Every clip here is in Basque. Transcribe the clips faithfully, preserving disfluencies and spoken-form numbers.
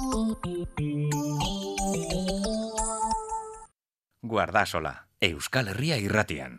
Guardasola, Euskal Herria irratian.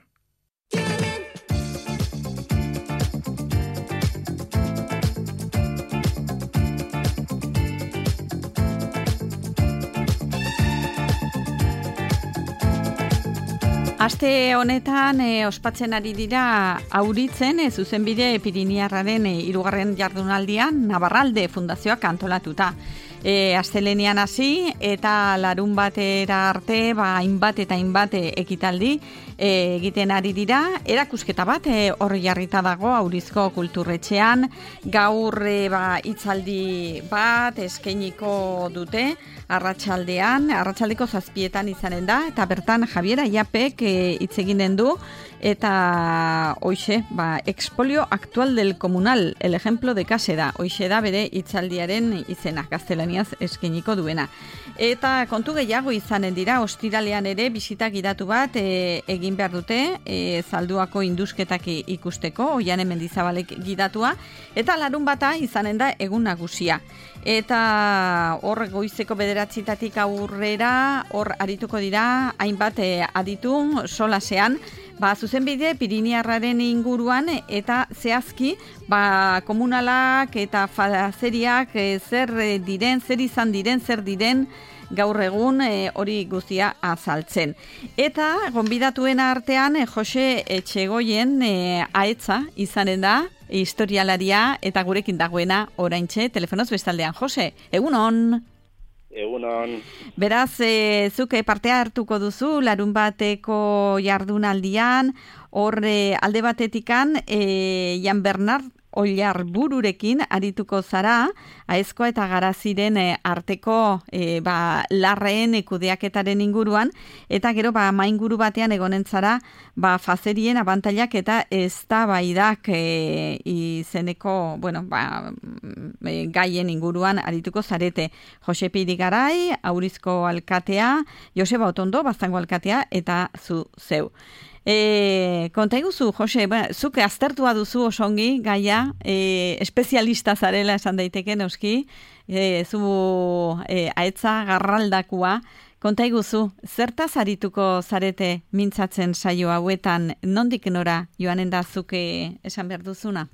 Aste honetan e, ospatzen ari dira Auritzen e, zuzenbide Piriniarraren e, hirugarren jardunaldian Navarralde Fundazioak antolatuta. E, Astelenean hasi eta larun batera arte ba, hainbat eta hainbat e, ekitaldi e, egiten ari dira. Erakusketa bat e, horri jarrita dago Aurizko Kulturretxean. Gaur e, ba, hitzaldi bat eskainiko dute arratsaldean, arratsaldeko zazpietan izanen da, eta bertan Javier Aiapek hitz eginen du, eta hoxe, ba, expolio actual del comunal, el ejemplo de case da, hoxe da bere hitzaldiaren izena, gaztelaniaz eskainiko duena. Eta kontu gehiago izanen dira, ostiralean ere bisita gidatu bat e, egin behar dute, e, Zalduako indusketak ikusteko, Oiane Mendizabalek gidatua, eta larun bata izanen da egun nagusia. Eta hor goizeko bederatzitatik aurrera, hor arituko dira, hainbat eh, aditu solasean, ba, zuzenbide Piriniarraren inguruan eta zehazki ba, komunalak eta fazeriak eh, zer diren, zer izan diren, zer diren gaur egun eh, hori guztia azaltzen. Eta gonbidatuen artean eh, Jose Etxegoien eh, ahetza izanen da, historialaria eta gurekin dagoena oraintxe telefonoz bestaldean. Jose, egunon. Egunon. Beraz, e, zuke partea hartuko duzu larun bateko jardunaldian, hor e, alde batetikan e, Jan Bernard Ollarbururekin arituko zara, Aezkoa eta Garaziren e, arteko e, ba, larreen kudeaketaren inguruan, eta gero ba, mainguru batean egonen zara ba, fazerien abantailak eta eztabaidak e, izeneko bueno, ba, e, gaien inguruan arituko zarete. Jose Pirigarai, Aurizko alkatea, Joseba Otondo, Baztango alkatea, eta zu zeu. E, konta iguzu, Jose, ba, zuke aztertua duzu osongi gaia, e, espezialista zarela esan daiteke neuski, e, zu e, ahetza garraldakua, konta iguzu, zertaz arituko zarete mintzatzen saio hauetan, nondik nora joanen da zuke esan behar duzuna?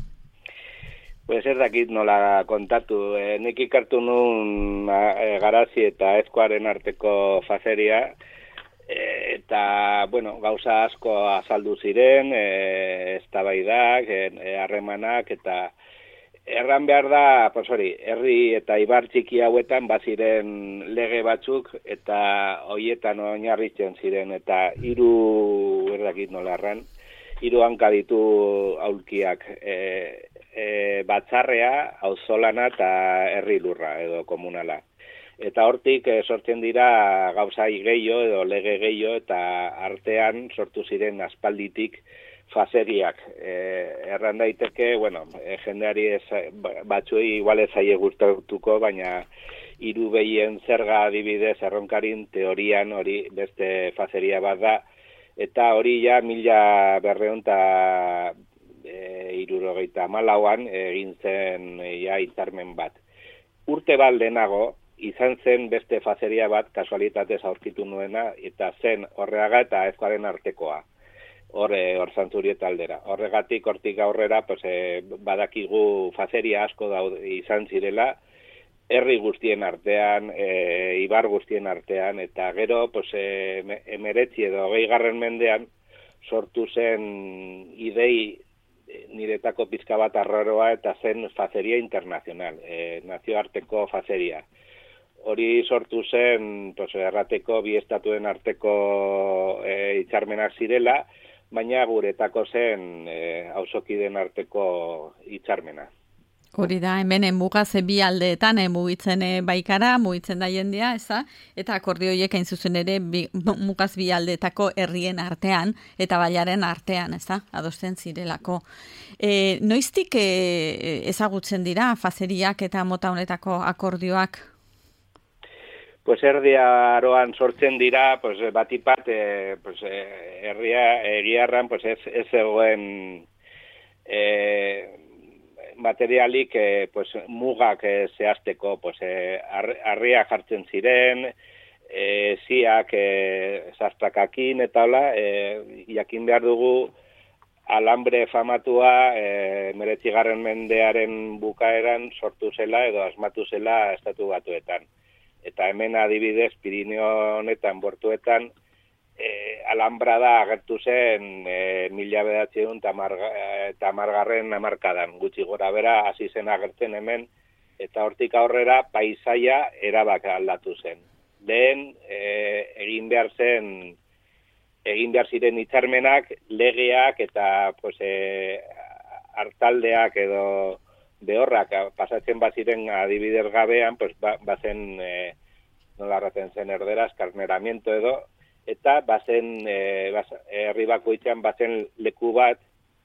Pues ez dakit nola kontatu, e, nik ikartu nun e, Garazi eta Aezkoaren arteko fazeria, eta, bueno, gauza asko azaldu ziren, e, eztabaidak, e, harremanak, eta erran behar da, pues hori, herri eta ibar txiki hauetan baziren lege batzuk, eta hoietan oinarritzen ziren, eta hiru erdakit nola erran, hiru hanka ditu aulkiak, e, e, batzarrea, auzolana eta herri lurra edo komunala. Eta hortik e, sortzen dira gauzai gehiago edo lege gehiago eta artean sortu ziren aspalditik fazeriak. E, erran daiteke, bueno, e, jendeari ez, batzuei igual ez zaie gustatuko, baina hiru behien zerga adibidez erronkarin teorian hori beste fazeria bat da, eta hori ja mila berreun eta e, hirurogeita hamalauan egin zen ja hitzarmen bat. Urte bat lehenago, izan zen beste fazeria bat kasualitatez aurkitu nuena, eta zen Horreaga eta Aezkoaren artekoa, hor Orzantzurieta aldera. Horregatik, hortik aurrera, pues, e, badakigu fazeria asko daude, izan zirela, herri guztien artean, e, ibar guztien artean, eta gero, pues, e, emeretzi edo hogeigarren mendean, sortu zen idei niretako pizka bat arraroa eta zen fazeria internazional, e, nazioarteko fazeria. Hori sortu zen, pues, errateko bi estatuen arteko e, hitzarmenak zirela, baina guretako zen e, auzokideen arteko hitzarmena. Hori da, hemen mugaz bi aldeetan eh, mugitzen eh, baikara, mugitzen da jendea, eza? Eta akordio horiek hain zuzen ere bi, mugaz bi aldeetako herrien artean eta bailaren artean, eza? Adosten zirelako. E, noiztik e, ezagutzen dira fazeriak eta mota honetako akordioak? Pues erdi aroan sortzen dira, pues batipat, eh, pues herria egiarran, pues ez ez zegoen eh, materialik e, pues, mugak e, zehazteko, pues, e, harria jartzen ziren, e, ziak e, sastrakakin eta hola, e, jakin behar dugu alambre famatua e, meretzigarren mendearen bukaeran sortu zela edo asmatu zela estatu batuetan. Eta hemen adibidez Pirineo honetan bortuetan e, alambra da agertu zen e, mila bederatziehun eta hamargarren hamarkadan, gutxi gora bera hasi zen agertzen hemen, eta hortik aurrera paisaia erabak aldatu zen. Lehen e, egin behar zen, egin behar ziren hitzarmenak, legeak eta pues, e, hartaldeak edo behorrak pasatzen baziren adibidez gabean, pues, ba, bazen e, nola erraten zen erderaz, karneramiento edo, eta bazen e, baz, herri bakoitzean bazen leku bat,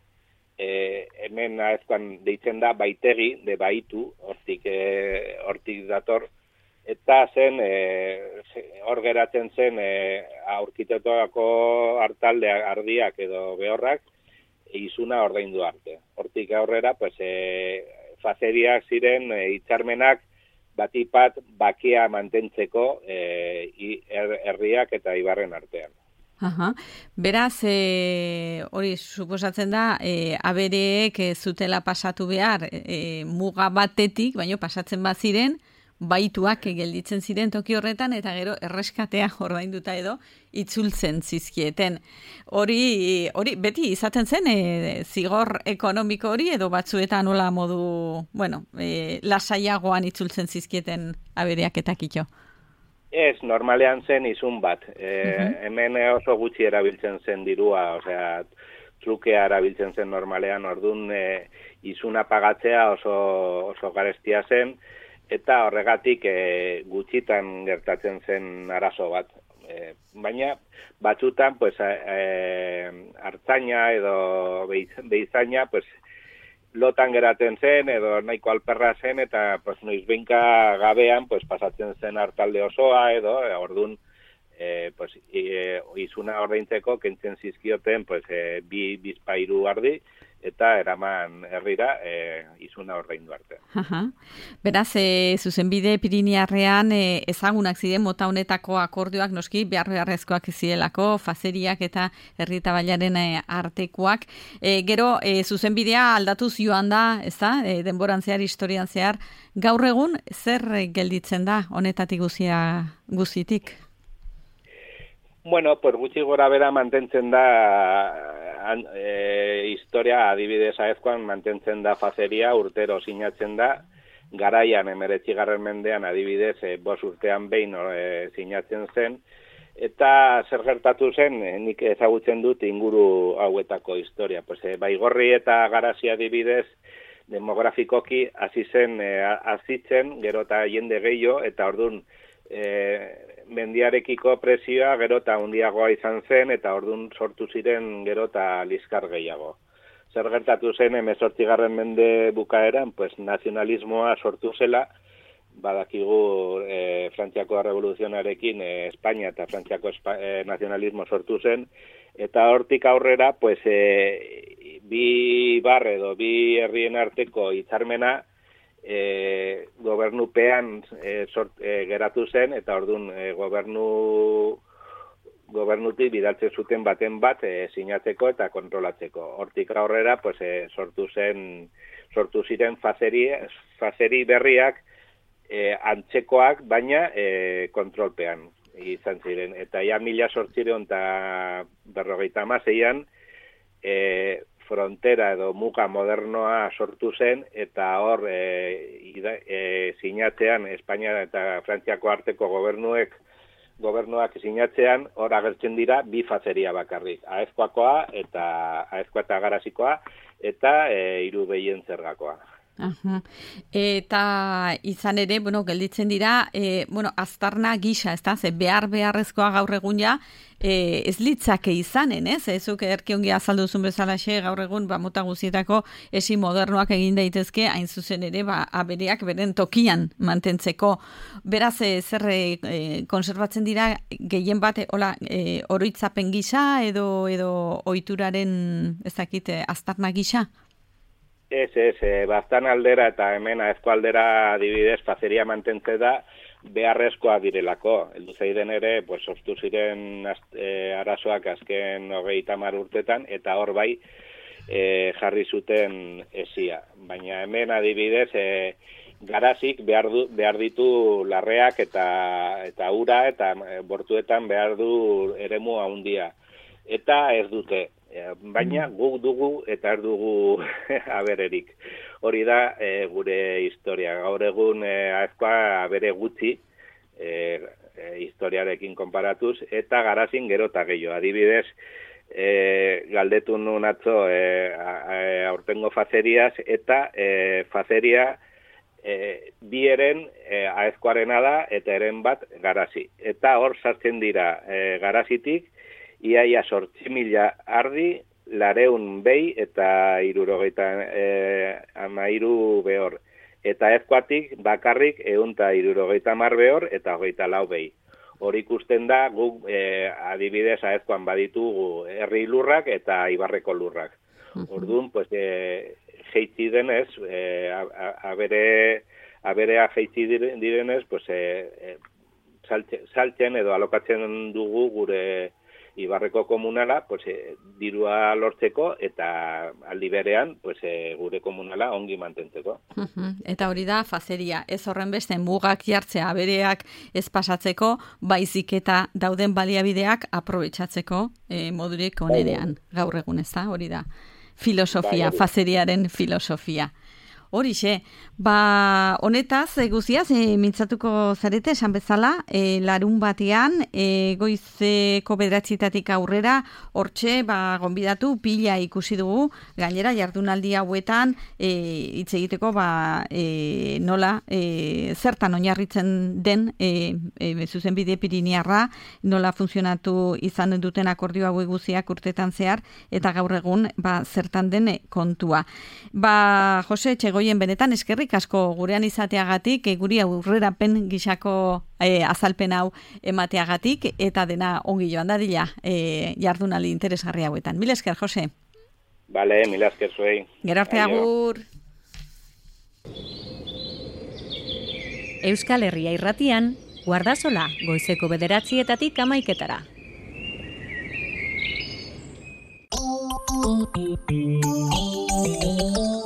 e, hemen aezkoan deitzen da baitegi, de baitu, hortik, e, hortik dator, eta zen, hor e, geratzen zen e, aurkitatuako hartaldeak, ardiak edo behorrak, izuna ordaindu arte. Hortik aurrera, pues, e, fazeriak ziren hitzarmenak e, batipat bakia mantentzeko e, herriak eta ibarren artean. Aha. Beraz, e, hori suposatzen da, e, abereek e, zutela pasatu behar e, muga batetik, baina pasatzen baziren, baituak gelditzen ziren toki horretan, eta gero erreskatea ordainduta edo itzultzen zizkieten. Hori, hori beti izaten zen e, zigor ekonomiko hori edo batzuetan nola modu, bueno, e, lasaiagoan itzultzen zizkieten abereak eta kitxo? Ez, normalean zen izun bat. E, uh-huh. Hemen oso gutxi erabiltzen zen dirua, osea, trukea erabiltzen zen normalean, orduan e, izuna pagatzea oso, oso garestia zen, eta horregatik e, gutxitan gertatzen zen arazo bat. E, baina batzutan pues, e, hartzaina edo behizaina pues, lotan geratzen zen edo nahiko alperra zen eta pues, noizbeinka gabean pues, pasatzen zen hartalde osoa edo e, orduan e, pues, e, izuna ordaintzeko kentzen zizkioten pues, e, bi bizpairu ardi eta eraman herrira e, izuna ordaindu arte. Aha. Beraz, e, zuzenbide Piriniarrean e, ezagunak ziren mota honetako akordioak noski behar beharrezkoak zirelako, fazeriak eta herritabailaren e, artekoak. E, gero, e, zuzenbidea aldatuz joan da, ez da, e, denboran zehar, historian zehar, gaur egun zer gelditzen da honetatik guzia guzitik? Bueno, pues gutxi gora bera mantentzen da an, e, historia adibidez aezkoan mantentzen da fazeria, urtero sinatzen da, garaian emeretzigarren mendean adibidez e, bos urtean behin e, sinatzen zen, eta zer gertatu zen, e, nik ezagutzen dut inguru hauetako historia. Pues, e, Baigorri eta Garazi adibidez demografikoki hasi zen e, azitzen, gero eta jende gehiago, eta orduan e, mendiarekiko presioa gero eta handiagoa izan zen, eta orduan sortu ziren gero eta liskar gehiago. Zer gertatu zen hemezortzigarren mende bukaeran, pues nazionalismoa sortu zela, badakigu e, Frantziako Revoluzionarekin e, Espainia eta Frantziako espa, e, nazionalismo sortu zen, eta hortik aurrera, pues e, bi barre edo bi herrien arteko hitzarmena E, gobernupean e, sort, e, geratu zen, eta orduan e, gobernu gobernutik bidaltzen zuten baten bat e, sinatzeko eta kontrolatzeko. Hortik aurrera pues, e, sortu zen sortu ziren fazeri, fazeri berriak e, antzekoak, baina e, kontrolpean izan ziren. Eta ja mila sortzireun eta berrogeita hamaseian e, frontera edo muga modernoa sortu zen, eta hor e, e, sinatzean Espainia eta Frantziako arteko gobernuek gobernuak sinatzean hor agertzen dira bi fazeria bakarrik, aezkoakoa eta aezkoa eta garazikoa eta e, hiru behien zergakoa. Aha. Eta izan ere, bueno, gelditzen dira, e, bueno, aztarna gisa, ez da, ze behar beharrezkoa gaur egun ja, e, ez litzake izanen, ez? Ezuk erki ongi azaldu zuen bezalaxe, gaur egun, ba, mota guzietako esi modernoak egin daitezke, hain zuzen ere, ba, abereak beren tokian mantentzeko. Beraz, e, zer e, konserbatzen dira, gehien bat, hola, e, oroitzapen gisa, edo, edo ohituraren, ez dakit, aztarna gisa? Ez, ez, e, Baztan aldera eta hemen Aezko aldera adibidez fazeria mantentze da beharrezkoa direlako. Heldu zaiden ere, pues, sortu ziren e, arazoak azken hogeita hamar urtetan, eta hor bai e, jarri zuten esia. Baina hemen adibidez, e, garazik behar, du, behar ditu larreak eta, eta ura, eta e, bortuetan behar du eremu handia. Eta ez dute. Baina guk dugu eta ez dugu abererik. Hori da e, gure historia. Gaur egun e, Aezkoa abere gutxi e, e, historiarekin konparatuz, eta Garazin gero eta gehiago. Adibidez, e, galdetu nun atzo e, aurtengo fazeriaz, eta e, fazeria e, bi eren e, Aezkoarena da eta eren bat Garazi. Eta hor sartzen dira e, Garazitik, iaia sortzi mila ardi, lareun behi eta irurogeita eh, amairu behor. Eta Aezkoatik bakarrik eunta irurogeita mar behor eta hogeita lau behi. Hor ikusten da, guk eh, adibidez Aezkoan baditugu herri lurrak eta ibarreko lurrak. Orduan, pues, eh, jeitzi denez, eh, abere, aberea jeitzi direnez, pues, eh, eh, saltzen, saltzen edo alokatzen dugu gure Ibarreko komunala, pues, e, dirua lortzeko eta aldi berean, pues, e, gure komunala ongi mantentzeko. Eta hori da fazeria, ez horren beste mugak jartzea abereak ez pasatzeko, baizik eta dauden baliabideak aprobetxatzeko e, modurik onenean. Gaur egun ez da, hori da. Filosofia, fazeriaren filosofia. Horixe, ba, honetaz, e, guziaz, e, mintzatuko zarete, esan bezala, e, larun batean, e, goizeko bederatzitatik aurrera, hortxe, ba, gonbidatu, pila ikusi dugu, gainera, jardunaldi hauetan, e, hitz egiteko, ba, e, nola, e, zertan oinarritzen den, e, e, zuzenbide Piriniarra, nola funtzionatu izan duten akordio hauek guziak urtetan zehar, eta gaur egun, ba, zertan den kontua. Ba, Jose, txego benetan eskerrik asko gurean izateagatik, e, guri aurrerapen gisako e, azalpen hau emateagatik, eta dena ongi joan dadila e, jardunaldi interesgarri hauetan. Mila esker, Jose. Bale, mila esker zuei. Gero arte agur. Euskal Herria irratian, Guardasola, goizeko bederatzietatik amaiketara. Thank you.